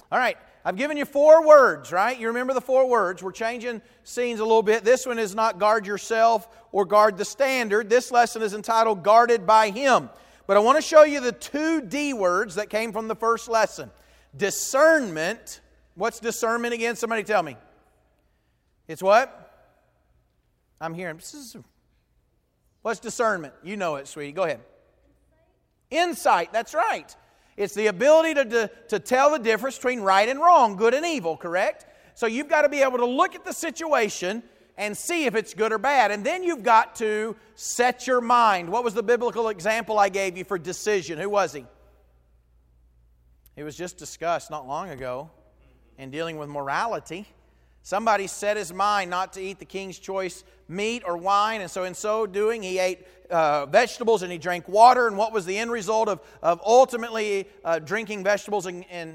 All right, I've given you 4 words, right? You remember the 4 words. We're changing scenes a little bit. This one is not guard yourself or guard the standard. This lesson is entitled Guarded by Him. But I want to show you the 2 D words that came from the first lesson. Discernment. What's discernment again? Somebody tell me. It's what? I'm hearing. What's discernment? You know it, sweetie. Go ahead. Insight. That's right. It's the ability to tell the difference between right and wrong, good and evil, correct? So you've got to be able to look at the situation and see if it's good or bad. And then you've got to set your mind. What was the biblical example I gave you for decision? Who was he? It was just discussed not long ago in dealing with morality. Somebody set his mind not to eat the king's choice meat or wine, and so in so doing he ate vegetables and he drank water. And what was the end result of ultimately drinking vegetables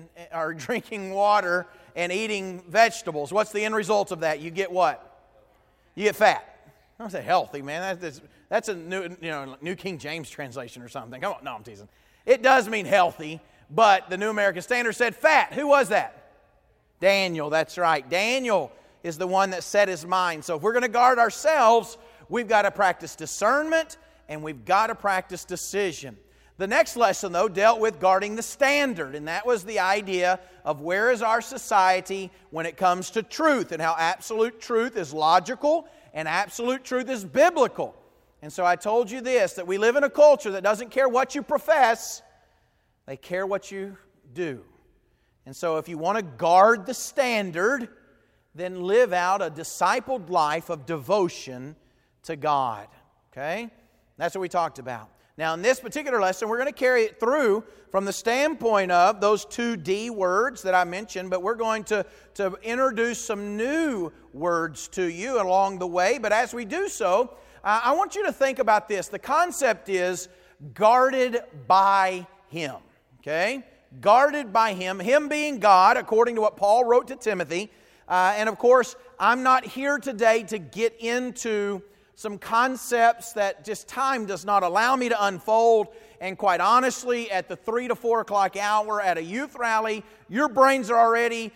or drinking water and eating vegetables? What's the end result of that? You get what? You get fat. I don't say healthy, man. That's a New King James translation or something. Come on, no, I'm teasing. It does mean healthy, but the New American Standard said fat. Who was that? Daniel, that's right. Daniel is the one that set his mind. So if we're going to guard ourselves, we've got to practice discernment and we've got to practice decision. The next lesson, though, dealt with guarding the standard, and that was the idea of where is our society when it comes to truth and how absolute truth is logical and absolute truth is biblical. And so I told you this, that we live in a culture that doesn't care what you profess, they care what you do. And so if you want to guard the standard, then live out a discipled life of devotion to God. Okay? That's what we talked about. Now in this particular lesson, we're going to carry it through from the standpoint of those 2 D words that I mentioned, but we're going to introduce some new words to you along the way. But as we do so, I want you to think about this. The concept is guarded by Him. Okay? Guarded by Him. Him being God, according to what Paul wrote to Timothy. And of course, I'm not here today to get into some concepts that just time does not allow me to unfold. And quite honestly, at the 3 to 4 o'clock hour at a youth rally, your brains are already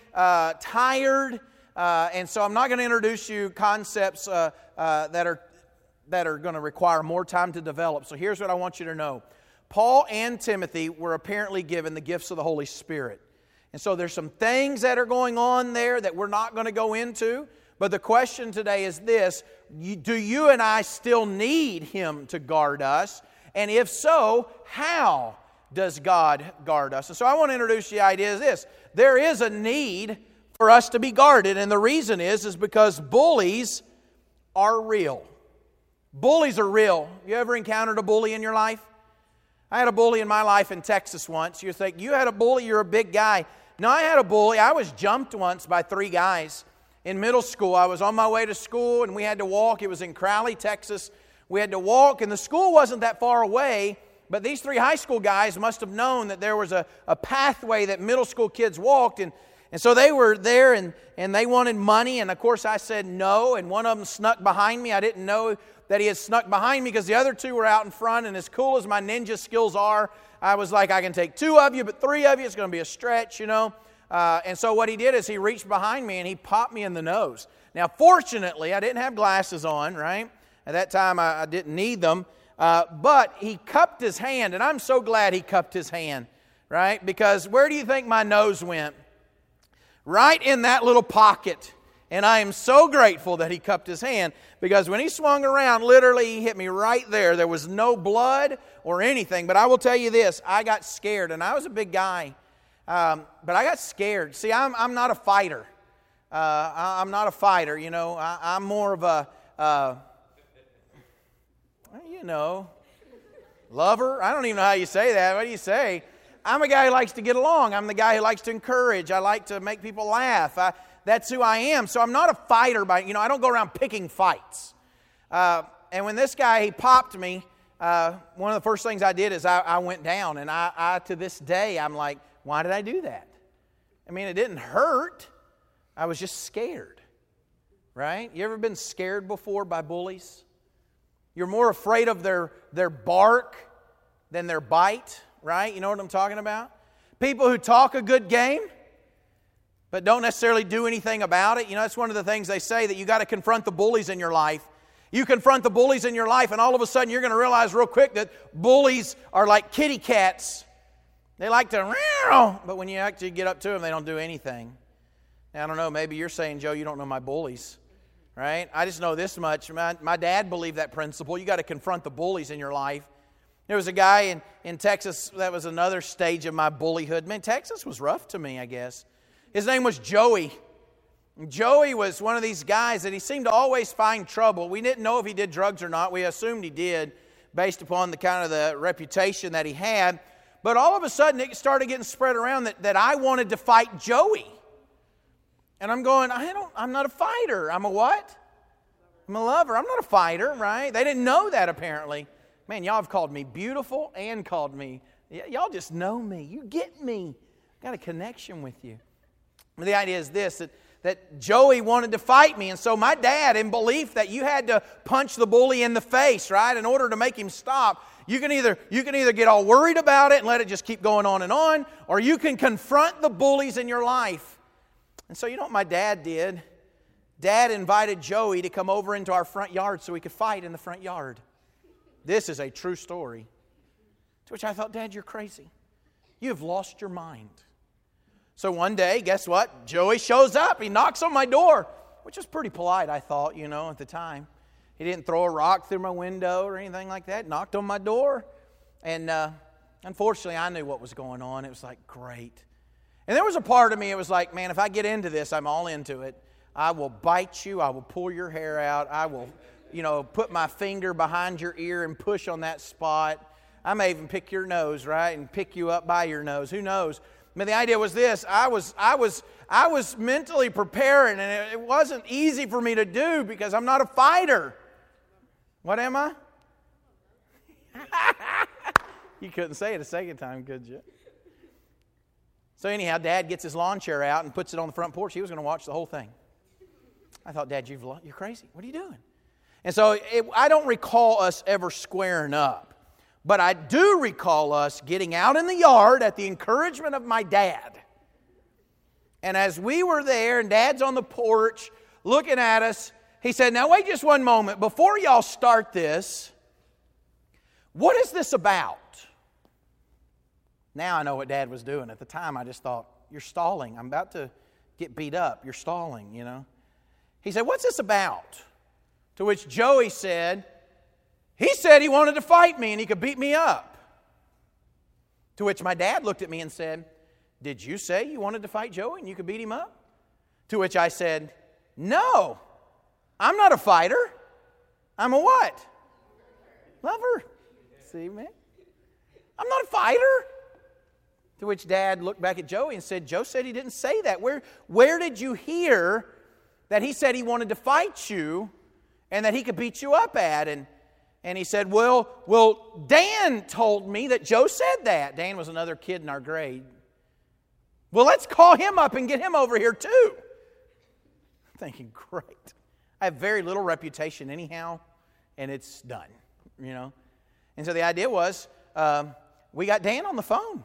tired. And so I'm not going to introduce you concepts that are going to require more time to develop. So here's what I want you to know. Paul and Timothy were apparently given the gifts of the Holy Spirit. And so there's some things that are going on there that we're not going to go into. But the question today is this: do you and I still need Him to guard us? And if so, how does God guard us? And so I want to introduce the idea of this. There is a need for us to be guarded. And the reason is because bullies are real. Bullies are real. You ever encountered a bully in your life? I had a bully in my life in Texas once. You think, you had a bully, you're a big guy. No, I had a bully. I was jumped once by 3 guys. In middle school, I was on my way to school and we had to walk. It was in Crowley, Texas. We had to walk and the school wasn't that far away, but these 3 high school guys must have known that there was a pathway that middle school kids walked, and so they were there and they wanted money, and of course I said no, and one of them snuck behind me. I didn't know that he had snuck behind me because the other 2 were out in front, and as cool as my ninja skills are, I was like, I can take 2 of you, but 3 of you, it's going to be a stretch, you know. And so what he did is he reached behind me and he popped me in the nose. Now, fortunately, I didn't have glasses on, right? At that time, I didn't need them. But he cupped his hand, and I'm so glad he cupped his hand, right? Because where do you think my nose went? Right in that little pocket. And I am so grateful that he cupped his hand, because when he swung around, literally he hit me right there. There was no blood or anything. But I will tell you this, I got scared, and I was a big guy. But I got scared. See, I'm not a fighter. I'm not a fighter, you know. I'm more of a, lover. I don't even know how you say that. What do you say? I'm a guy who likes to get along. I'm the guy who likes to encourage. I like to make people laugh. That's who I am. So I'm not a fighter, I don't go around picking fights. And when this guy, he popped me, one of the first things I did is I went down. And I to this day, I'm like, why did I do that? I mean, it didn't hurt. I was just scared, right? You ever been scared before by bullies? You're more afraid of their bark than their bite, right? You know what I'm talking about? People who talk a good game, but don't necessarily do anything about it. You know, that's one of the things they say, that you got to confront the bullies in your life. You confront the bullies in your life, and all of a sudden you're going to realize real quick that bullies are like kitty cats. They like to, but when you actually get up to them, they don't do anything. Now, I don't know, maybe you're saying, Joe, you don't know my bullies, right? I just know this much. My dad believed that principle. You got to confront the bullies in your life. There was a guy in Texas, that was another stage of my bullyhood. Man, Texas was rough to me, I guess. His name was Joey. Joey was one of these guys that he seemed to always find trouble. We didn't know if he did drugs or not. We assumed he did based upon the kind of the reputation that he had. But all of a sudden it started getting spread around that I wanted to fight Joey. And I'm going, I'm not a fighter. I'm a what? I'm a lover. I'm not a fighter, right? They didn't know that apparently. Man, y'all have called me beautiful and called me. Y'all just know me. You get me. Got a connection with you. The idea is this, that Joey wanted to fight me. And so my dad, in belief that you had to punch the bully in the face, right, in order to make him stop, you can either get all worried about it and let it just keep going on, or you can confront the bullies in your life. And so you know what my dad did? Dad invited Joey to come over into our front yard so we could fight in the front yard. This is a true story. To which I thought, Dad, you're crazy. You have lost your mind. So one day, guess what? Joey shows up. He knocks on my door, which was pretty polite, I thought, at the time. He didn't throw a rock through my window or anything like that. Knocked on my door. And unfortunately, I knew what was going on. It was like, great. And there was a part of me, it was like, man, if I get into this, I'm all into it. I will bite you. I will pull your hair out. I will, put my finger behind your ear and push on that spot. I may even pick your nose, right, and pick you up by your nose. Who knows? I mean, the idea was this. I was mentally preparing, and it wasn't easy for me to do because I'm not a fighter. What am I? You couldn't say it a second time, could you? So anyhow, Dad gets his lawn chair out and puts it on the front porch. He was going to watch the whole thing. I thought, Dad, you're crazy. What are you doing? And so I don't recall us ever squaring up. But I do recall us getting out in the yard at the encouragement of my dad. And as we were there and Dad's on the porch looking at us, he said, now wait just one moment. Before y'all start this, what is this about? Now I know what Dad was doing. At the time I just thought, you're stalling. I'm about to get beat up. You're stalling, He said, what's this about? To which Joey said, he said he wanted to fight me and he could beat me up. To which my dad looked at me and said, did you say you wanted to fight Joey and you could beat him up? To which I said, no, I'm not a fighter. I'm a what? Lover. See, man? I'm not a fighter. To which Dad looked back at Joey and said, Joe said he didn't say that. Where did you hear that he said he wanted to fight you and that he could beat you up at? And he said, well, Dan told me that Joe said that. Dan was another kid in our grade. Well, let's call him up and get him over here too. I'm thinking, great. I have very little reputation anyhow, and it's done, And so the idea was, we got Dan on the phone.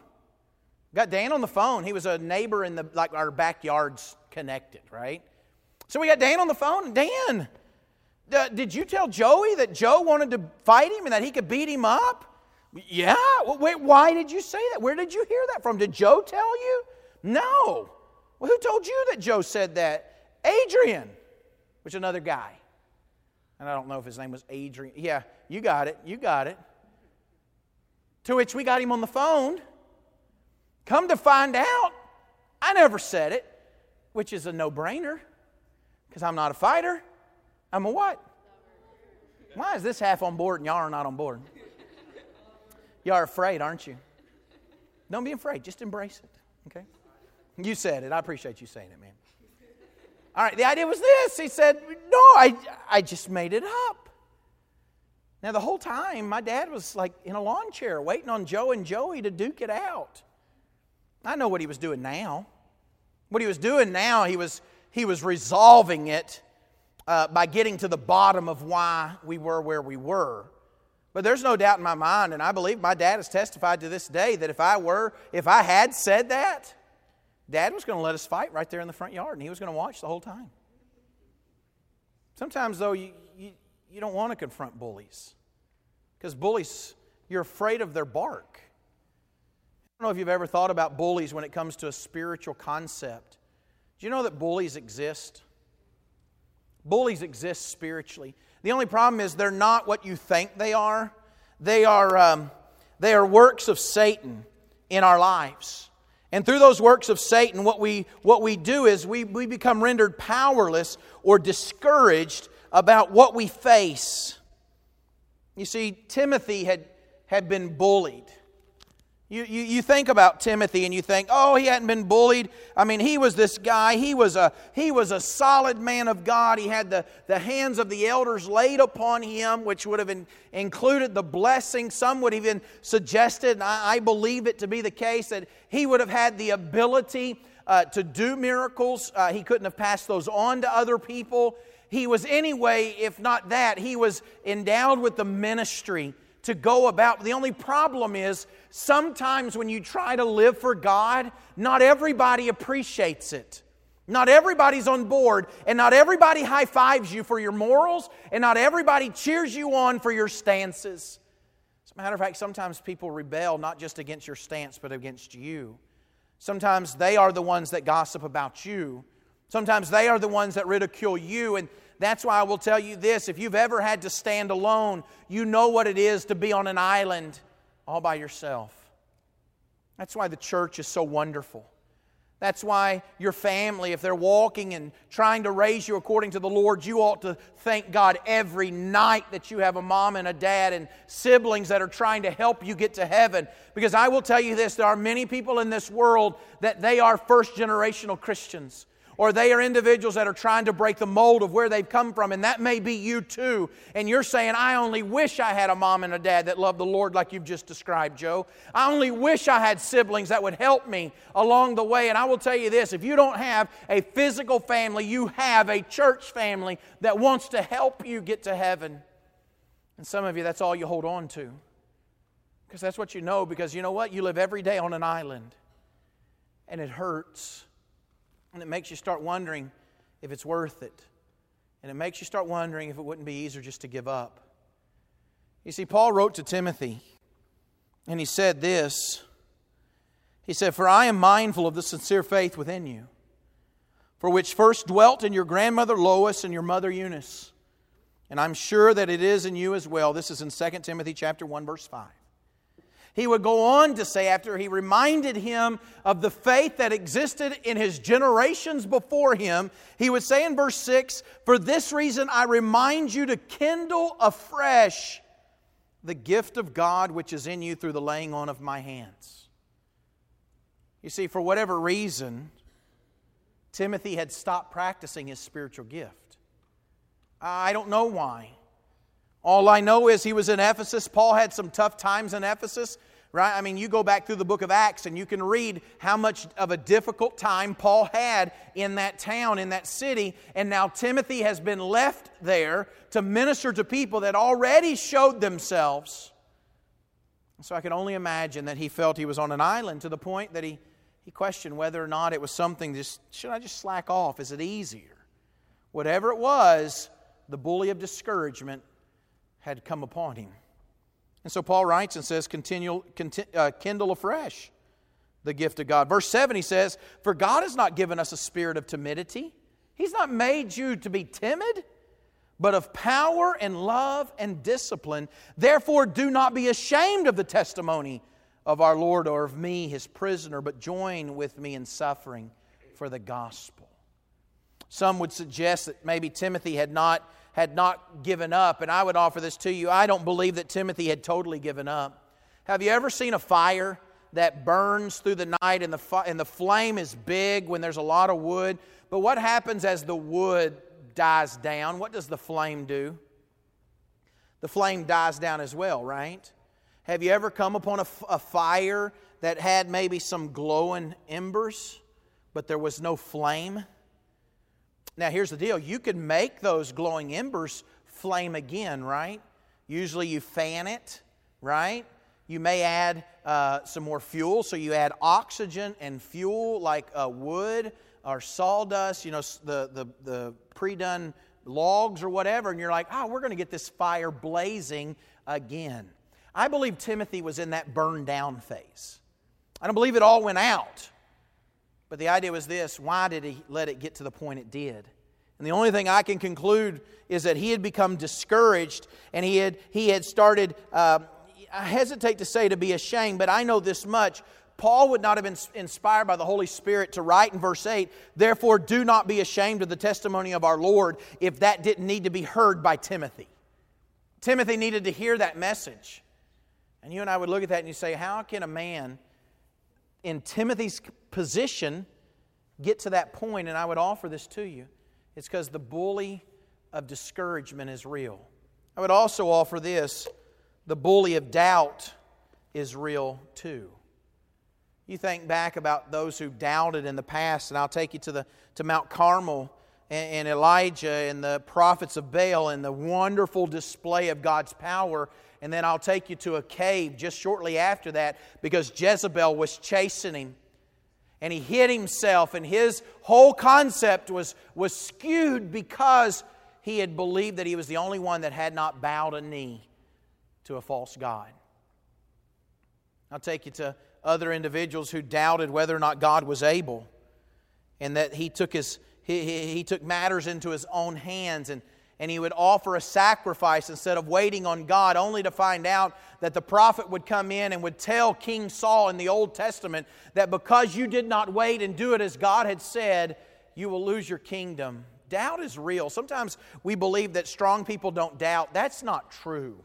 He was a neighbor in our backyards connected, right? So we got Dan on the phone, and Dan, did you tell Joey that Joe wanted to fight him and that he could beat him up? Yeah. Well, wait, why did you say that? Where did you hear that from? Did Joe tell you? No. Well, who told you that Joe said that? Adrian, which is another guy. And I don't know if his name was Adrian. Yeah, you got it. To which we got him on the phone. Come to find out, I never said it, which is a no-brainer because I'm not a fighter. I'm a what? Why is this half on board and y'all are not on board? Y'all are afraid, aren't you? Don't be afraid. Just embrace it, okay? You said it. I appreciate you saying it, man. All right, the idea was this. He said, no, I just made it up. Now, the whole time, my dad was like in a lawn chair waiting on Joe and Joey to duke it out. I know what he was doing now. What he was doing now, he was resolving it by getting to the bottom of why we were where we were. But there's no doubt in my mind, and I believe my dad has testified to this day, that if I had said that, Dad was going to let us fight right there in the front yard, and he was going to watch the whole time. Sometimes, though, you don't want to confront bullies. Because bullies, you're afraid of their bark. I don't know if you've ever thought about bullies when it comes to a spiritual concept. Do you know that bullies exist? Bullies exist spiritually. The only problem is they're not what you think they are. They are works of Satan in our lives. And through those works of Satan, what we do is we become rendered powerless or discouraged about what we face. You see, Timothy had been bullied. You think about Timothy and you think, oh, he hadn't been bullied. I mean, he was this guy. He was a solid man of God. He had the hands of the elders laid upon him, which would have included the blessing. Some would even suggested, and I believe it to be the case, that he would have had the ability to do miracles. He couldn't have passed those on to other people. He was anyway, if not that, he was endowed with the ministry to go about. The only problem is, sometimes when you try to live for God, not everybody appreciates it. Not everybody's on board, and not everybody high-fives you for your morals, and not everybody cheers you on for your stances. As a matter of fact, sometimes people rebel not just against your stance, but against you. Sometimes they are the ones that gossip about you. Sometimes they are the ones that ridicule you, and that's why I will tell you this. If you've ever had to stand alone, you know what it is to be on an island all by yourself. That's why the church is so wonderful. That's why your family, if they're walking and trying to raise you according to the Lord, you ought to thank God every night that you have a mom and a dad and siblings that are trying to help you get to heaven. Because I will tell you this, there are many people in this world that they are first-generational Christians. Or they are individuals that are trying to break the mold of where they've come from. And that may be you too. And you're saying, I only wish I had a mom and a dad that loved the Lord like you've just described, Joe. I only wish I had siblings that would help me along the way. And I will tell you this, if you don't have a physical family, you have a church family that wants to help you get to heaven. And some of you, that's all you hold on to. Because that's what you know. Because you know what? You live every day on an island. And it hurts. And it makes you start wondering if it's worth it. And it makes you start wondering if it wouldn't be easier just to give up. You see, Paul wrote to Timothy, and he said this. He said, "For I am mindful of the sincere faith within you, for which first dwelt in your grandmother Lois and your mother Eunice. And I'm sure that it is in you as well." This is in 2 Timothy chapter 1, verse 5. He would go on to say, after he reminded him of the faith that existed in his generations before him, he would say in verse 6, "For this reason I remind you to kindle afresh the gift of God which is in you through the laying on of my hands." You see, for whatever reason, Timothy had stopped practicing his spiritual gift. I don't know why. All I know is he was in Ephesus. Paul had some tough times in Ephesus, right? I mean, you go back through the book of Acts and you can read how much of a difficult time Paul had in that town, in that city. And now Timothy has been left there to minister to people that already showed themselves. And so I can only imagine that he felt he was on an island to the point that he questioned whether or not it was something, should I just slack off? Is it easier? Whatever it was, the bully of discouragement had come upon him. And so Paul writes and says, kindle afresh the gift of God. Verse 7 he says, "For God has not given us a spirit of timidity." He's not made you to be timid, but of power and love and discipline. "Therefore do not be ashamed of the testimony of our Lord or of me, His prisoner, but join with me in suffering for the gospel." Some would suggest that maybe Timothy had not given up. And I would offer this to you. I don't believe that Timothy had totally given up. Have you ever seen a fire that burns through the night and the flame is big when there's a lot of wood? But what happens as the wood dies down? What does the flame do? The flame dies down as well, right? Have you ever come upon a fire that had maybe some glowing embers, but there was no flame? Now, here's the deal. You can make those glowing embers flame again, right? Usually you fan it, right? You may add some more fuel, so you add oxygen and fuel like wood or sawdust, the pre-done logs or whatever, and you're like, we're going to get this fire blazing again. I believe Timothy was in that burn down phase. I don't believe it all went out. But the idea was this: why did he let it get to the point it did? And the only thing I can conclude is that he had become discouraged, and he had started, I hesitate to say to be ashamed, but I know this much. Paul would not have been inspired by the Holy Spirit to write in verse 8, "Therefore do not be ashamed of the testimony of our Lord," if that didn't need to be heard by Timothy. Timothy needed to hear that message. And you and I would look at that and you say, how can a man in Timothy's position get to that point? And I would offer this to you. It's because the bully of discouragement is real. I would also offer this: the bully of doubt is real too. You think back about those who doubted in the past, and I'll take you to Mount Carmel and Elijah and the prophets of Baal and the wonderful display of God's power. And then I'll take you to a cave just shortly after that, because Jezebel was chasing him. And he hid himself, and his whole concept was skewed because he had believed that he was the only one that had not bowed a knee to a false god. I'll take you to other individuals who doubted whether or not God was able, and that he took matters into his own hands, and he would offer a sacrifice instead of waiting on God, only to find out that the prophet would come in and would tell King Saul in the Old Testament that because you did not wait and do it as God had said, you will lose your kingdom. Doubt is real. Sometimes we believe that strong people don't doubt. That's not true.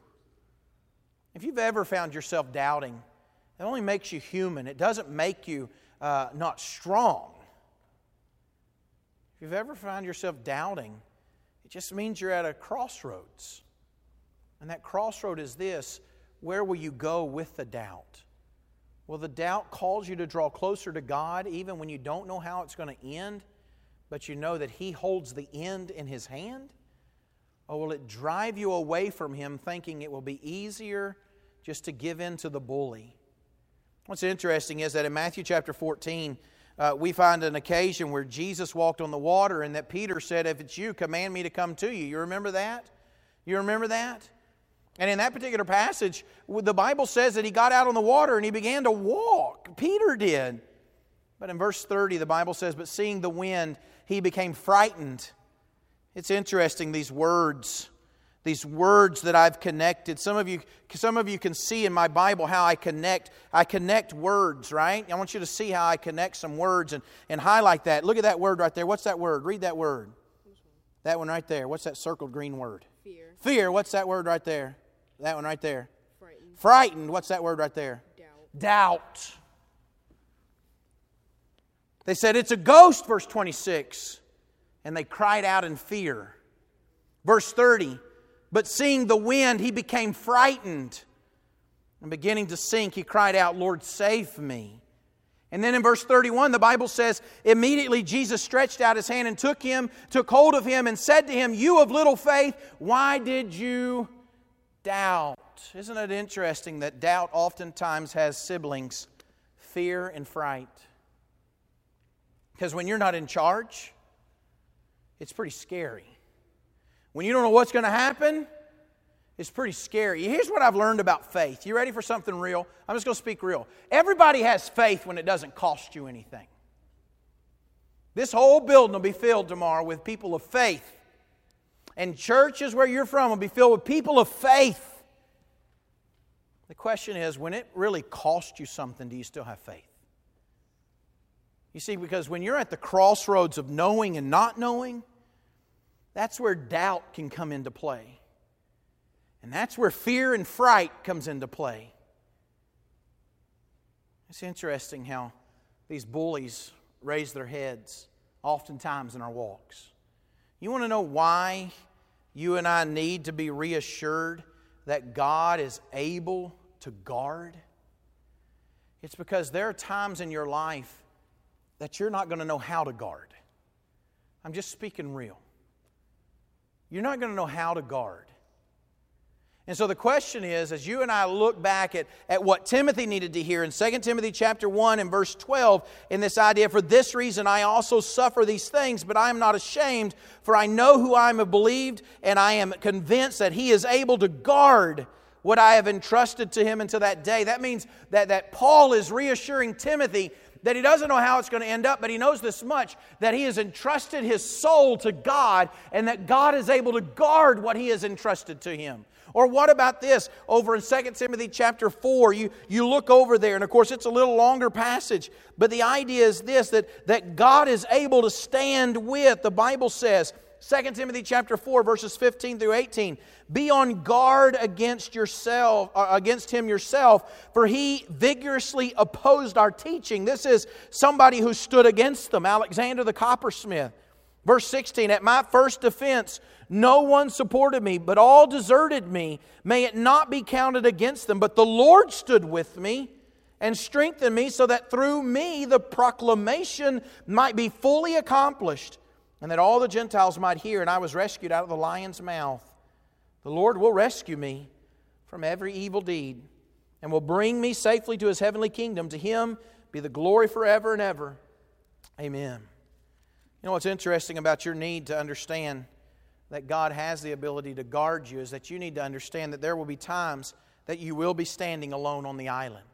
If you've ever found yourself doubting, it only makes you human. It doesn't make you not strong. If you've ever found yourself doubting, it just means you're at a crossroads. And that crossroad is this: where will you go with the doubt? Will the doubt cause you to draw closer to God even when you don't know how it's going to end, but you know that He holds the end in His hand? Or will it drive you away from Him, thinking it will be easier just to give in to the bully? What's interesting is that in Matthew chapter 14, we find an occasion where Jesus walked on the water, and that Peter said, "If it's you, command me to come to you." You remember that? You remember that? And in that particular passage, the Bible says that he got out on the water and he began to walk. Peter did. But in verse 30, the Bible says, "But seeing the wind, he became frightened." It's interesting, these words that I've connected. Some of you can see in my Bible how I connect words, right? I want you to see how I connect some words and highlight that. Look at that word right there. What's that word? Read that word. That one right there. What's that circled green word? Fear. Fear. What's that word right there? That one right there. Frightened. Frightened. What's that word right there? Doubt. They said, "It's a ghost," verse 26. And they cried out in fear. Verse 30. "But seeing the wind, he became frightened. And beginning to sink, he cried out, 'Lord, save me.'" And then in verse 31, the Bible says, "Immediately Jesus stretched out his hand and took hold of him and said to him, 'You of little faith, why did you doubt?'" Isn't it interesting that doubt oftentimes has siblings, fear and fright? Because when you're not in charge, it's pretty scary. When you don't know what's going to happen, it's pretty scary. Here's what I've learned about faith. You ready for something real? I'm just going to speak real. Everybody has faith when it doesn't cost you anything. This whole building will be filled tomorrow with people of faith. And churches where you're from will be filled with people of faith. The question is, when it really costs you something, do you still have faith? You see, because when you're at the crossroads of knowing and not knowing, that's where doubt can come into play. And that's where fear and fright comes into play. It's interesting how these bullies raise their heads oftentimes in our walks. You want to know why you and I need to be reassured that God is able to guard? It's because there are times in your life that you're not going to know how to guard. I'm just speaking real. You're not going to know how to guard. And so the question is, as you and I look back at what Timothy needed to hear in 2 Timothy chapter 1 and verse 12, in this idea, for this reason I also suffer these things, but I am not ashamed, for I know who I am believed, and I am convinced that He is able to guard what I have entrusted to him until that day. That means that Paul is reassuring Timothy that he doesn't know how it's going to end up, but he knows this much, that he has entrusted his soul to God, and that God is able to guard what He has entrusted to him. Or what about this? Over in 2 Timothy chapter 4, you look over there, and of course it's a little longer passage, but the idea is this, that God is able to stand with, the Bible says, 2 Timothy chapter 4, verses 15 through 18. Be on guard against him yourself, for he vigorously opposed our teaching. This is somebody who stood against them, Alexander the coppersmith. Verse 16, at my first defense, no one supported me, but all deserted me. May it not be counted against them, but the Lord stood with me and strengthened me, so that through me the proclamation might be fully accomplished, and that all the Gentiles might hear, and I was rescued out of the lion's mouth. The Lord will rescue me from every evil deed, and will bring me safely to His heavenly kingdom. To Him be the glory forever and ever. Amen. You know what's interesting about your need to understand that God has the ability to guard you is that you need to understand that there will be times that you will be standing alone on the island.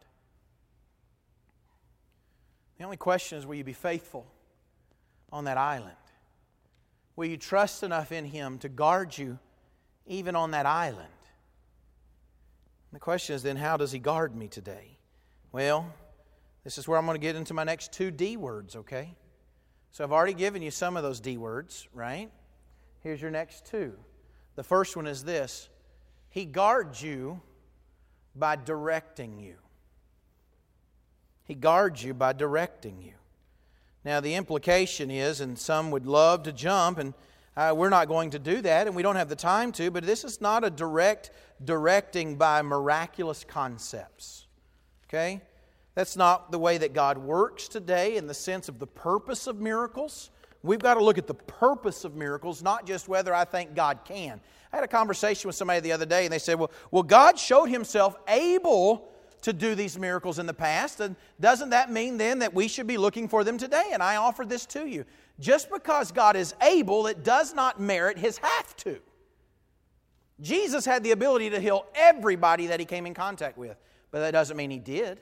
The only question is, will you be faithful on that island? Will you trust enough in Him to guard you even on that island? And the question is then, how does He guard me today? Well, this is where I'm going to get into my next 2 D words, okay? So I've already given you some of those D words, right? Here's your next 2. The first one is this: He guards you by directing you. He guards you by directing you. Now the implication is, and some would love to jump, and we're not going to do that, and we don't have the time to, but this is not a directing by miraculous concepts. Okay? That's not the way that God works today in the sense of the purpose of miracles. We've got to look at the purpose of miracles, not just whether I think God can. I had a conversation with somebody the other day, and they said, well, God showed Himself able to do these miracles in the past, and doesn't that mean then that we should be looking for them today? And I offer this to you. Just because God is able, it does not merit His have to. Jesus had the ability to heal everybody that He came in contact with, but that doesn't mean He did.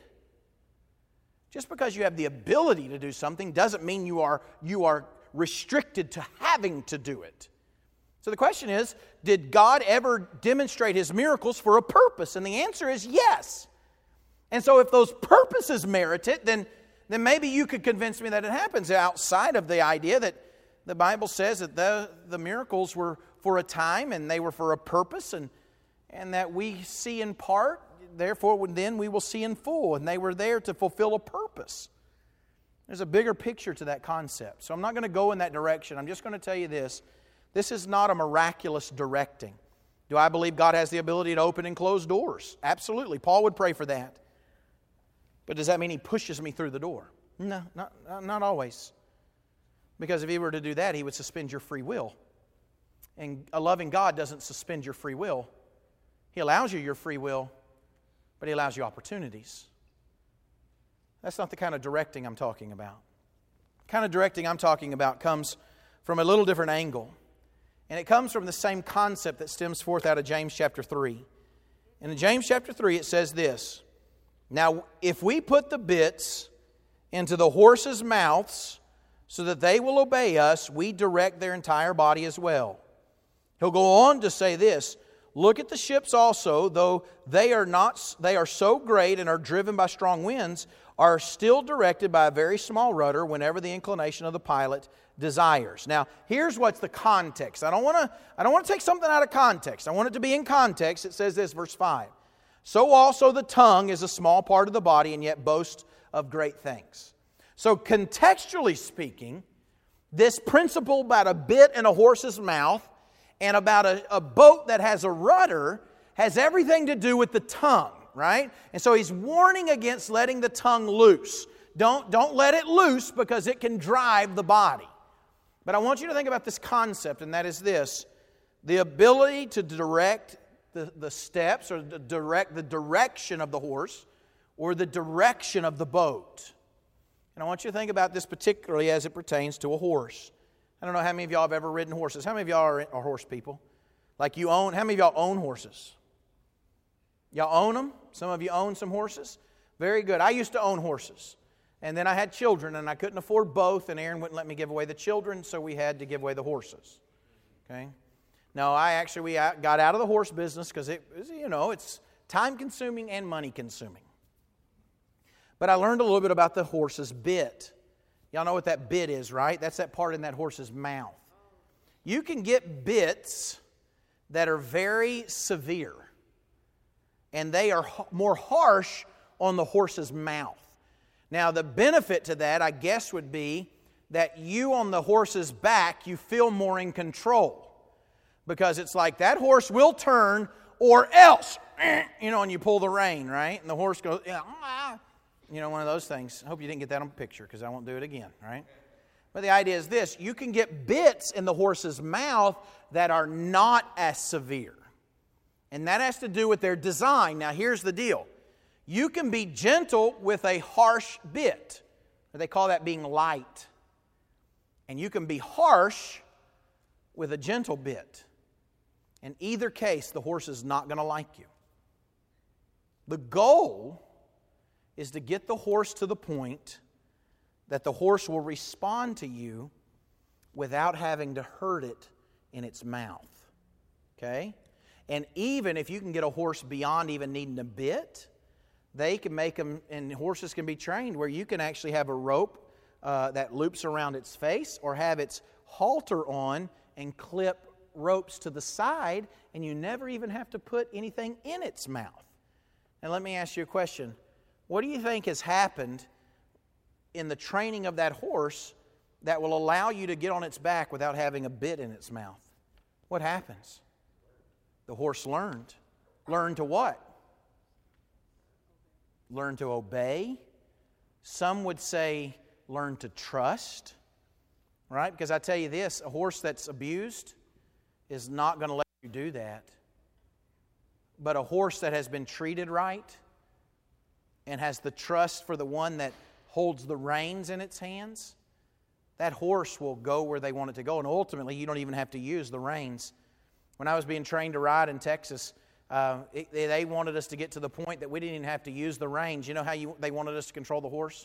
Just because you have the ability to do something doesn't mean you are restricted to having to do it. So the question is, did God ever demonstrate His miracles for a purpose? And the answer is yes. And so if those purposes merit it, then maybe you could convince me that it happens outside of the idea that the Bible says that the miracles were for a time and they were for a purpose, and that we see in part, therefore then we will see in full, and they were there to fulfill a purpose. There's a bigger picture to that concept. So I'm not going to go in that direction. I'm just going to tell you this. This is not a miraculous directing. Do I believe God has the ability to open and close doors? Absolutely. Paul would pray for that. But does that mean He pushes me through the door? No, not always. Because if He were to do that, He would suspend your free will. And a loving God doesn't suspend your free will. He allows you your free will, but He allows you opportunities. That's not the kind of directing I'm talking about. The kind of directing I'm talking about comes from a little different angle. And it comes from the same concept that stems forth out of James chapter 3. And in James chapter 3 it says this: Now, if we put the bits into the horses' mouths so that they will obey us, we direct their entire body as well. He'll go on to say this: Look at the ships also, though they are so great and are driven by strong winds, are still directed by a very small rudder whenever the inclination of the pilot desires. Now, here's what's the context. I don't want to take something out of context. I want it to be in context. It says this, verse 5. So also the tongue is a small part of the body, and yet boasts of great things. So contextually speaking, this principle about a bit in a horse's mouth and about a boat that has a rudder has everything to do with the tongue, right? And so he's warning against letting the tongue loose. Don't let it loose, because it can drive the body. But I want you to think about this concept, and that is this: the ability to direct the steps or the direction of the horse or the direction of the boat. And I want you to think about this particularly as it pertains to a horse. I don't know how many of y'all have ever ridden horses. How many of y'all are horse people? Like you own, how many of y'all own horses? Y'all own them? Some of you own some horses? Very good. I used to own horses. And then I had children, and I couldn't afford both, and Aaron wouldn't let me give away the children, so we had to give away the horses. Okay? No, we got out of the horse business because it's time-consuming and money-consuming. But I learned a little bit about the horse's bit. Y'all know what that bit is, right? That's that part in that horse's mouth. You can get bits that are very severe, and they are more harsh on the horse's mouth. Now, the benefit to that, I guess, would be that you on the horse's back, you feel more in control. Because it's like that horse will turn or else, and you pull the rein, right? And the horse goes, one of those things. I hope you didn't get that on picture because I won't do it again, right? But the idea is this. You can get bits in the horse's mouth that are not as severe. And that has to do with their design. Now, here's the deal. You can be gentle with a harsh bit. They call that being light. And you can be harsh with a gentle bit. In either case, the horse is not going to like you. The goal is to get the horse to the point that the horse will respond to you without having to hurt it in its mouth. Okay? And even if you can get a horse beyond even needing a bit, they can make them, and horses can be trained where you can actually have a rope that loops around its face or have its halter on and clip ropes to the side, and you never even have to put anything in its mouth. Now let me ask you a question. What do you think has happened in the training of that horse that will allow you to get on its back without having a bit in its mouth? What happens? The horse learned. Learned to what? Learn to obey. Some would say learn to trust. Right? Because I tell you this, a horse that's abused is not going to let you do that. But a horse that has been treated right and has the trust for the one that holds the reins in its hands, that horse will go where they want it to go. And ultimately, you don't even have to use the reins. When I was being trained to ride in Texas, they wanted us to get to the point that we didn't even have to use the reins. You know how they wanted us to control the horse?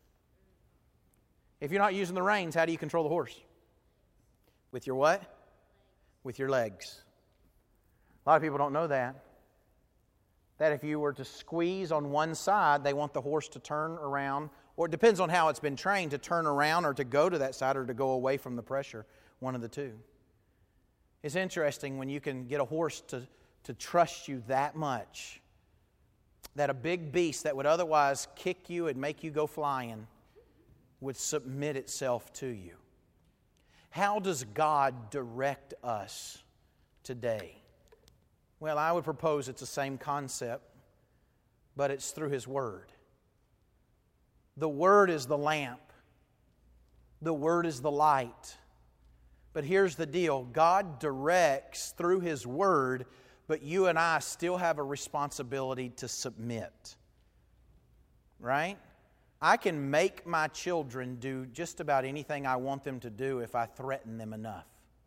If you're not using the reins, how do you control the horse? With your what? With your legs. A lot of people don't know that. That if you were to squeeze on one side, they want the horse to turn around, or it depends on how it's been trained, to turn around or to go to that side or to go away from the pressure, one of the two. It's interesting when you can get a horse to trust you that much, that a big beast that would otherwise kick you and make you go flying would submit itself to you. How does God direct us today? Well, I would propose it's the same concept, but it's through His Word. The Word is the lamp. The Word is the light. But here's the deal. God directs through His Word, but you and I still have a responsibility to submit. Right? I can make my children do just about anything I want them to do if I threaten them enough.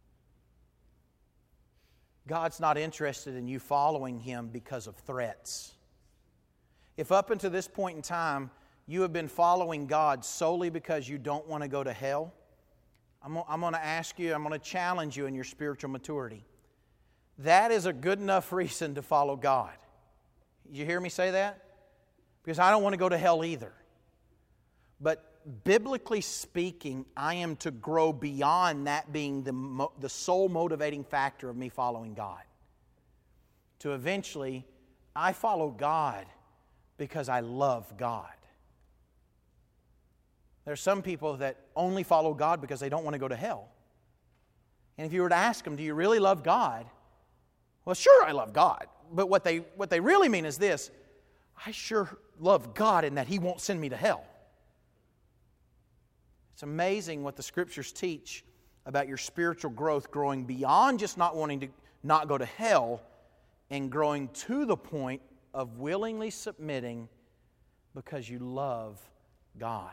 God's not interested in you following Him because of threats. If up until this point in time you have been following God solely because you don't want to go to hell, I'm going to ask you, I'm going to challenge you in your spiritual maturity. That is a good enough reason to follow God. Did you hear me say that? Because I don't want to go to hell either. But biblically speaking, I am to grow beyond that being the sole motivating factor of me following God. To eventually, I follow God because I love God. There are some people that only follow God because they don't want to go to hell. And if you were to ask them, do you really love God? Well, sure I love God. But what they really mean is this: I sure love God in that He won't send me to hell. It's amazing what the Scriptures teach about your spiritual growth, growing beyond just not wanting to not go to hell and growing to the point of willingly submitting because you love God.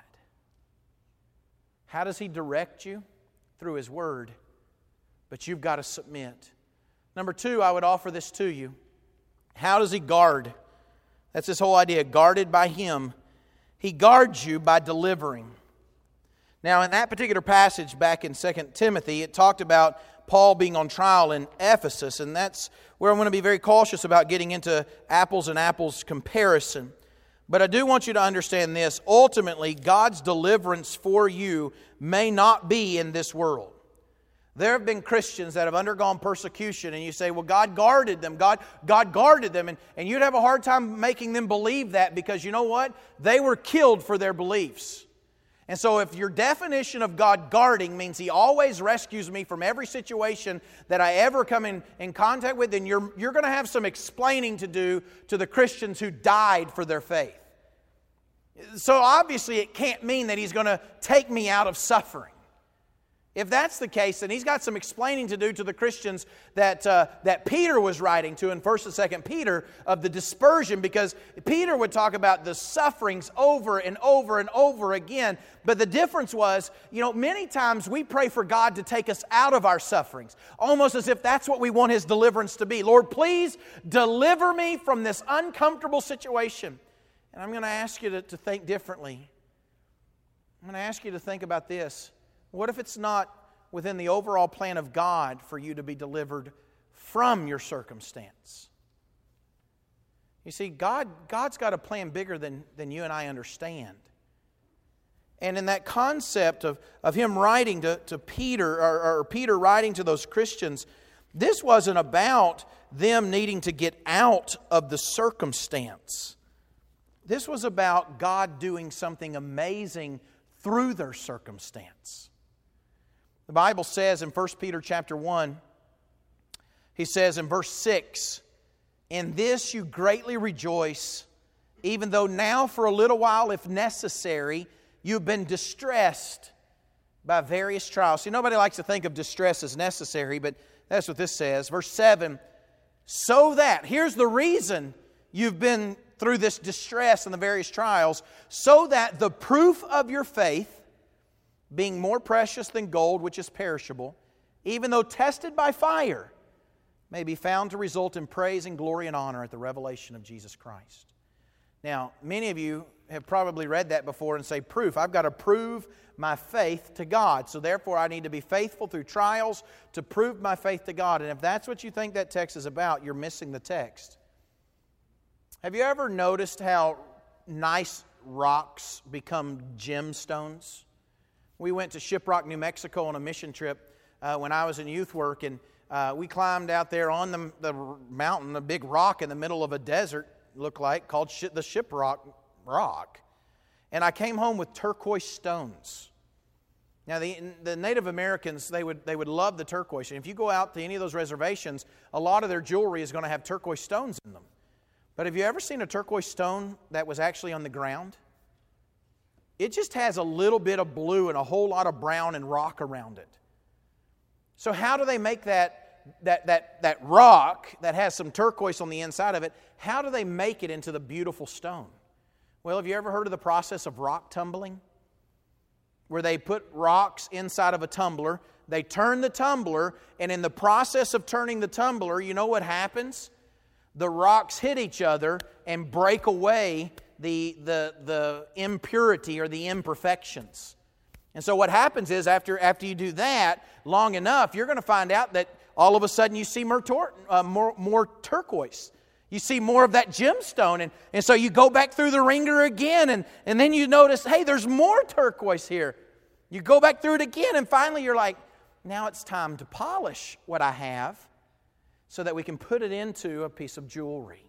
How does He direct you? Through His Word. But you've got to submit. Number two, I would offer this to you. How does He guard? That's this whole idea, guarded by Him. He guards you by delivering. Now, in that particular passage back in 2 Timothy, it talked about Paul being on trial in Ephesus, and that's where I'm going to be very cautious about getting into apples and apples comparison. But I do want you to understand this. Ultimately, God's deliverance for you may not be in this world. There have been Christians that have undergone persecution, and you say, well, God guarded them. God guarded them. And you'd have a hard time making them believe that because you know what? They were killed for their beliefs. And so if your definition of God guarding means He always rescues me from every situation that I ever come in contact with, then you're going to have some explaining to do to the Christians who died for their faith. So obviously it can't mean that He's going to take me out of suffering. If that's the case, then He's got some explaining to do to the Christians that Peter was writing to in 1st and 2nd Peter of the dispersion, because Peter would talk about the sufferings over and over and over again. But the difference was, many times we pray for God to take us out of our sufferings, almost as if that's what we want His deliverance to be. Lord, please deliver me from this uncomfortable situation. And I'm going to ask you to think differently. I'm going to ask you to think about this. What if it's not within the overall plan of God for you to be delivered from your circumstance? You see, God's got a plan bigger than you and I understand. And in that concept of Him writing to Peter, or Peter writing to those Christians, this wasn't about them needing to get out of the circumstance. This was about God doing something amazing through their circumstance. The Bible says in 1 Peter chapter 1, He says in verse 6, "In this you greatly rejoice, even though now for a little while, if necessary, you've been distressed by various trials." See, nobody likes to think of distress as necessary, but that's what this says. Verse 7, "So that," here's the reason you've been through this distress and the various trials, "so that the proof of your faith, being more precious than gold which is perishable, even though tested by fire, may be found to result in praise and glory and honor at the revelation of Jesus Christ." Now, many of you have probably read that before and say, proof. I've got to prove my faith to God. So therefore, I need to be faithful through trials to prove my faith to God. And if that's what you think that text is about, you're missing the text. Have you ever noticed how nice rocks become gemstones? We went to Shiprock, New Mexico on a mission trip when I was in youth work, and we climbed out there on the mountain, a big rock in the middle of a desert, looked like, called the Shiprock Rock. And I came home with turquoise stones. Now, the Native Americans, they would love the turquoise. And if you go out to any of those reservations, a lot of their jewelry is going to have turquoise stones in them. But have you ever seen a turquoise stone that was actually on the ground? It just has a little bit of blue and a whole lot of brown and rock around it. So how do they make that rock that has some turquoise on the inside of it, how do they make it into the beautiful stone? Well, have you ever heard of the process of rock tumbling? Where they put rocks inside of a tumbler, they turn the tumbler, and in the process of turning the tumbler, you know what happens? The rocks hit each other and break away the impurity or the imperfections. And so what happens is after you do that long enough, you're going to find out that all of a sudden you see more turquoise. You see more of that gemstone. And so you go back through the ringer again, and then you notice, hey, there's more turquoise here. You go back through it again, and finally you're like, now it's time to polish what I have so that we can put it into a piece of jewelry.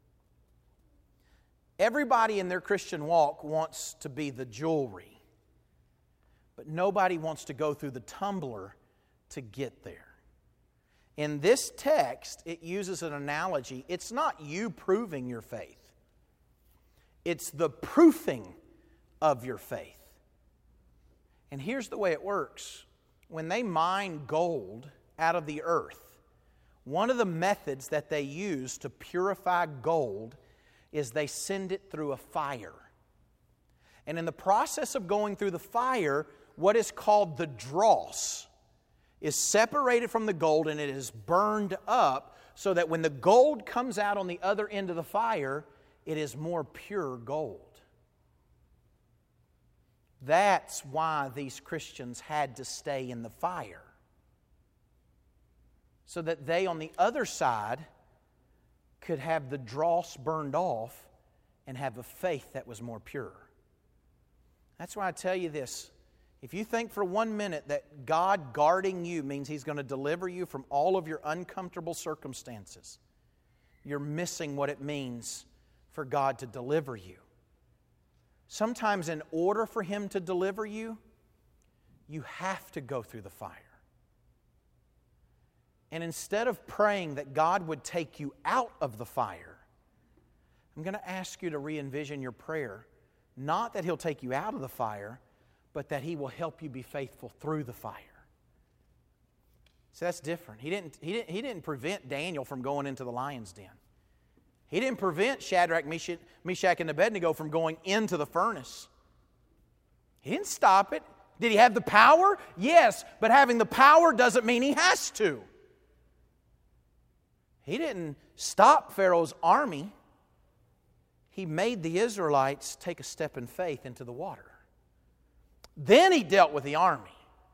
Everybody in their Christian walk wants to be the jewelry, but nobody wants to go through the tumbler to get there. In this text, it uses an analogy. It's not you proving your faith. It's the proofing of your faith. And here's the way it works. When they mine gold out of the earth, one of the methods that they use to purify gold is they send it through a fire. And in the process of going through the fire, what is called the dross is separated from the gold and it is burned up so that when the gold comes out on the other end of the fire, it is more pure gold. That's why these Christians had to stay in the fire. So that they on the other side could have the dross burned off and have a faith that was more pure. That's why I tell you this. If you think for 1 minute that God guarding you means He's going to deliver you from all of your uncomfortable circumstances, you're missing what it means for God to deliver you. Sometimes in order for Him to deliver you, you have to go through the fire. And instead of praying that God would take you out of the fire, I'm going to ask you to re-envision your prayer. Not that He'll take you out of the fire, but that He will help you be faithful through the fire. So that's different. He didn't prevent Daniel from going into the lion's den. He didn't prevent Shadrach, Meshach, and Abednego from going into the furnace. He didn't stop it. Did He have the power? Yes, but having the power doesn't mean He has to. He didn't stop Pharaoh's army. He made the Israelites take a step in faith into the water. Then He dealt with the army.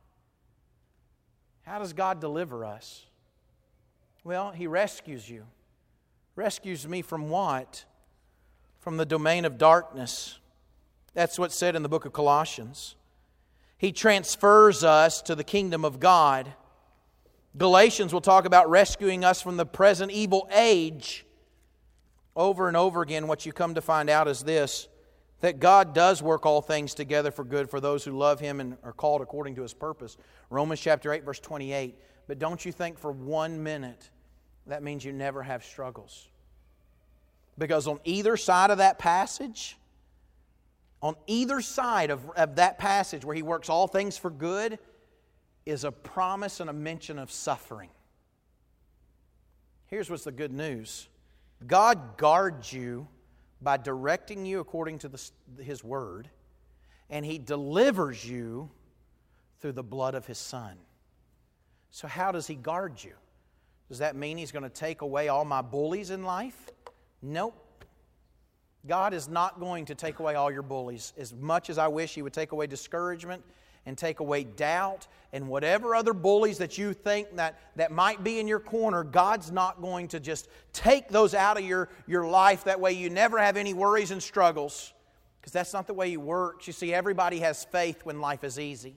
How does God deliver us? Well, He rescues you. Rescues me from what? From the domain of darkness. That's what's said in the book of Colossians. He transfers us to the kingdom of God. Galatians will talk about rescuing us from the present evil age. Over and over again, what you come to find out is this, that God does work all things together for good for those who love Him and are called according to His purpose. Romans chapter 8, verse 28. But don't you think for 1 minute that means you never have struggles. Because on either side of that passage, on either side of that passage where He works all things for good, is a promise and a mention of suffering. Here's what's the good news. God guards you by directing you according to His Word, and He delivers you through the blood of His Son. So how does He guard you? Does that mean He's going to take away all my bullies in life? Nope. God is not going to take away all your bullies. As much as I wish He would take away discouragement and take away doubt and whatever other bullies that you think that might be in your corner, God's not going to just take those out of your life. That way you never have any worries and struggles. Because that's not the way He works. You see, everybody has faith when life is easy.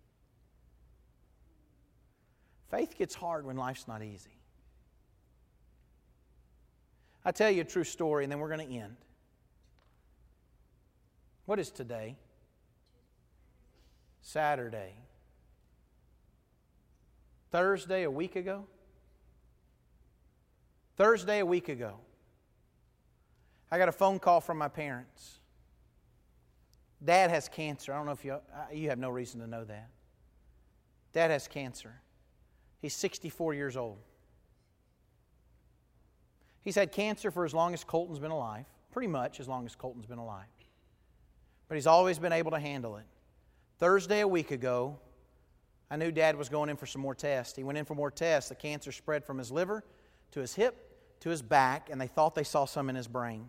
Faith gets hard when life's not easy. I'll tell you a true story and then we're going to end. What is today? Saturday. Thursday a week ago? Thursday a week ago. I got a phone call from my parents. Dad has cancer. I don't know if you have no reason to know that. Dad has cancer. He's 64 years old. He's had cancer for as long as Colton's been alive. Pretty much as long as Colton's been alive. But he's always been able to handle it. Thursday a week ago, I knew Dad was going in for some more tests. He went in for more tests. The cancer spread from his liver to his hip to his back, and they thought they saw some in his brain.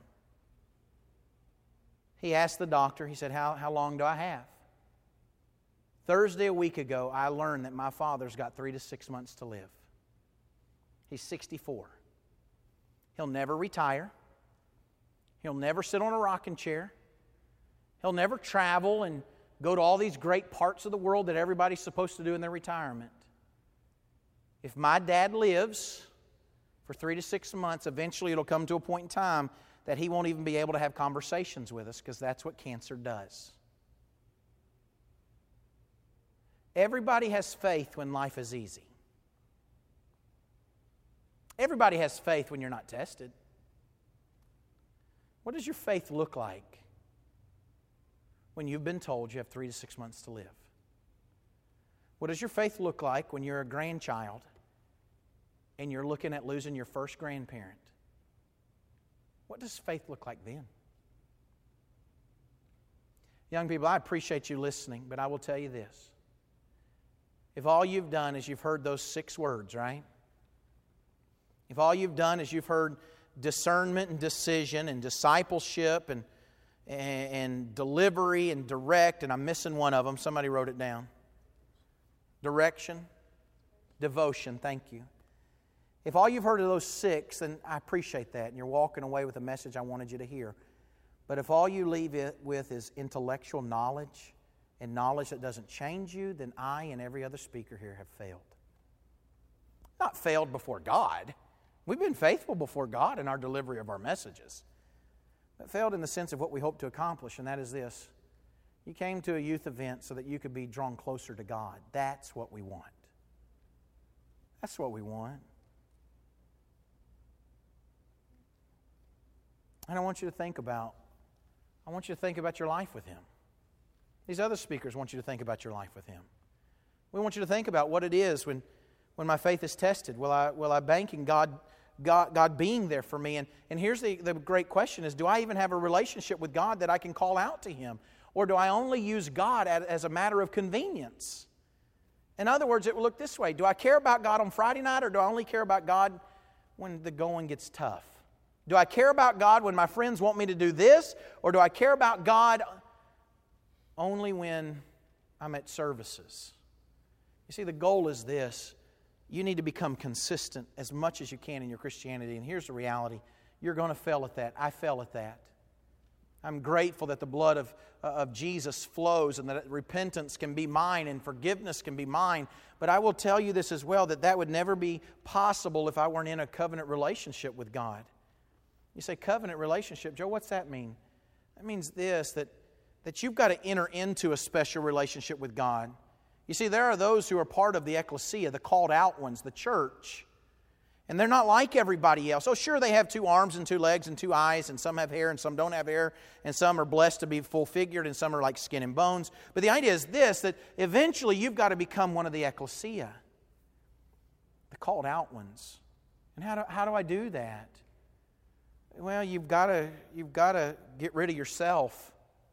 He asked the doctor, he said, how long do I have? Thursday a week ago, I learned that my father's got 3 to 6 months to live. He's 64. He'll never retire. He'll never sit on a rocking chair. He'll never travel and go to all these great parts of the world that everybody's supposed to do in their retirement. If my dad lives for 3 to 6 months, eventually it'll come to a point in time that he won't even be able to have conversations with us because that's what cancer does. Everybody has faith when life is easy. Everybody has faith when you're not tested. What does your faith look like when you've been told you have 3 to 6 months to live? What does your faith look like when you're a grandchild and you're looking at losing your first grandparent. What does faith look like then? Young people, I appreciate you listening, but I will tell you this. If all you've done is you've heard those 6 words, right? If all you've done is you've heard discernment and decision and discipleship and delivery and direct, and I'm missing one of them. Somebody wrote it down. Direction, devotion, thank you. If all you've heard of those 6, then I appreciate that, and you're walking away with a message I wanted you to hear. But if all you leave it with is intellectual knowledge and knowledge that doesn't change you, then I and every other speaker here have failed. Not failed before God. We've been faithful before God in our delivery of our messages. But failed in the sense of what we hope to accomplish, and that is this. You came to a youth event so that you could be drawn closer to God. That's what we want. That's what we want. And I want you to think about your life with Him. These other speakers want you to think about your life with Him. We want you to think about what it is when my faith is tested. Will I bank in God being there for me? And here's the great question is, do I even have a relationship with God that I can call out to Him? Or do I only use God as a matter of convenience? In other words, it will look this way. Do I care about God on Friday night, or do I only care about God when the going gets tough? Do I care about God when my friends want me to do this, or do I care about God only when I'm at services? You see, the goal is this. You need to become consistent as much as you can in your Christianity. And here's the reality. You're going to fail at that. I fell at that. I'm grateful that the blood of Jesus flows and that repentance can be mine and forgiveness can be mine. But I will tell you this as well, that would never be possible if I weren't in a covenant relationship with God. You say, covenant relationship. Joe, what's that mean? That means this, that you've got to enter into a special relationship with God. You see, there are those who are part of the ecclesia, the called out ones, the church. And they're not like everybody else. Oh, sure, they have 2 arms and 2 legs and 2 eyes, and some have hair and some don't have hair, and some are blessed to be full-figured, and some are like skin and bones. But the idea is this, that eventually you've got to become one of the ecclesia, the called out ones. And how do I do that? Well, you've got to get rid of yourself.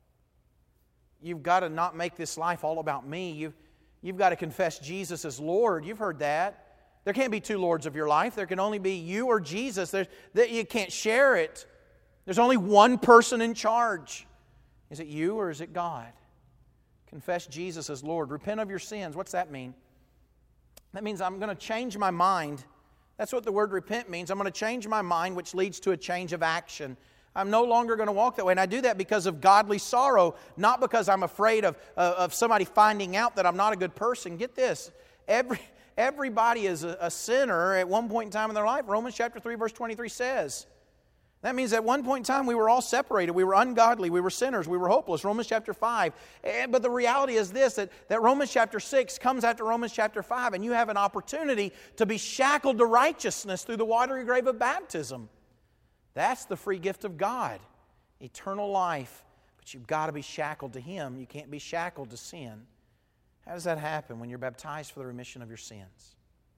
You've got to not make this life all about me. You've got to confess Jesus as Lord. You've heard that. There can't be 2 lords of your life. There can only be you or Jesus. You can't share it. There's only one person in charge. Is it you or is it God? Confess Jesus as Lord. Repent of your sins. What's that mean? That means I'm going to change my mind. That's what the word repent means. I'm going to change my mind, which leads to a change of action. I'm no longer going to walk that way. And I do that because of godly sorrow, not because I'm afraid of somebody finding out that I'm not a good person. Get this. Everybody is a sinner at one point in time in their life. Romans chapter 3, verse 23 says. That means at one point in time we were all separated. We were ungodly. We were sinners. We were hopeless. Romans chapter 5. But the reality is this, that Romans chapter 6 comes after Romans chapter 5, and you have an opportunity to be shackled to righteousness through the watery grave of baptism. That's the free gift of God, eternal life. But you've got to be shackled to Him. You can't be shackled to sin. How does that happen? When you're baptized for the remission of your sins.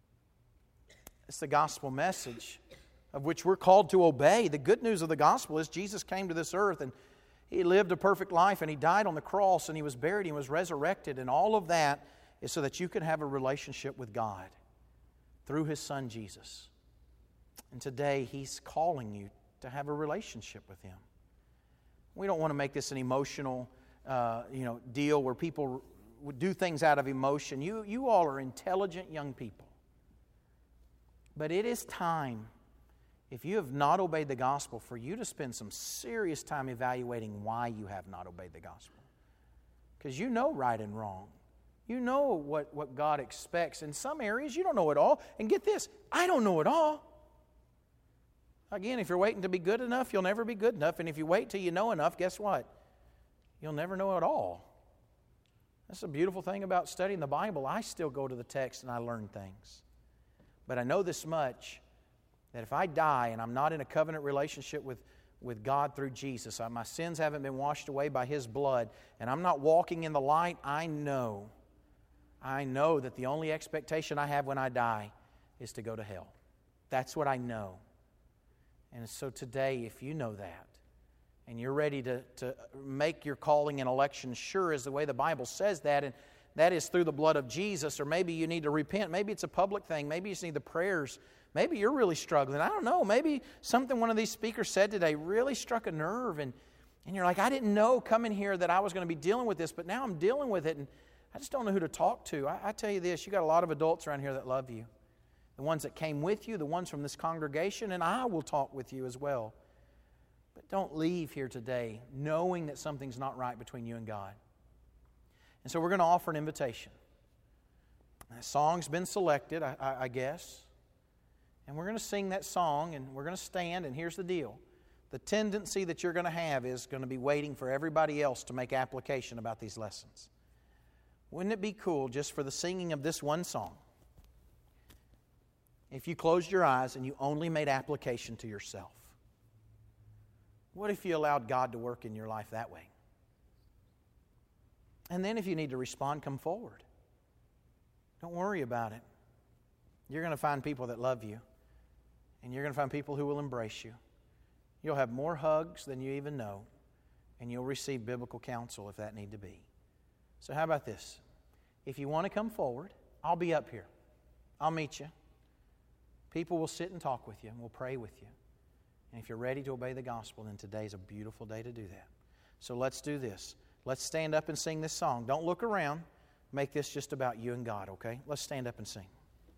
It's the gospel message of which we're called to obey. The good news of the gospel is Jesus came to this earth and He lived a perfect life and He died on the cross and He was buried and He was resurrected, and all of that is so that you can have a relationship with God through His Son Jesus. And today He's calling you to have a relationship with Him. We don't want to make this an emotional deal where people would do things out of emotion. You all are intelligent young people. But it is time, if you have not obeyed the gospel, for you to spend some serious time evaluating why you have not obeyed the gospel. Because you know right and wrong. You know what God expects. In some areas, you don't know it all. And get this, I don't know it all. Again, if you're waiting to be good enough, you'll never be good enough. And if you wait till you know enough, guess what? You'll never know it all. That's the beautiful thing about studying the Bible. I still go to the text and I learn things. But I know this much, that if I die and I'm not in a covenant relationship with God through Jesus, my sins haven't been washed away by His blood, and I'm not walking in the light, I know that the only expectation I have when I die is to go to hell. That's what I know. And so today, if you know that, and you're ready to make your calling and election sure as the way the Bible says that, and that is through the blood of Jesus, or maybe you need to repent, maybe it's a public thing, maybe you just need the prayers, maybe you're really struggling, I don't know, maybe something one of these speakers said today really struck a nerve, and you're like, I didn't know coming here that I was going to be dealing with this, but now I'm dealing with it, and I just don't know who to talk to. I tell you this, you got a lot of adults around here that love you. The ones that came with you, the ones from this congregation, and I will talk with you as well. But don't leave here today knowing that something's not right between you and God. And so we're going to offer an invitation. The song's been selected, I guess. And we're going to sing that song, and we're going to stand, and here's the deal. The tendency that you're going to have is going to be waiting for everybody else to make application about these lessons. Wouldn't it be cool just for the singing of this one song if you closed your eyes and you only made application to yourself? What if you allowed God to work in your life that way? And then if you need to respond, come forward. Don't worry about it. You're going to find people that love you, and you're going to find people who will embrace you. You'll have more hugs than you even know, and you'll receive biblical counsel if that need to be. So how about this? If you want to come forward, I'll be up here. I'll meet you. People will sit and talk with you, and we'll pray with you. And if you're ready to obey the gospel, then today's a beautiful day to do that. So let's do this. Let's stand up and sing this song. Don't look around. Make this just about you and God, okay? Let's stand up and sing.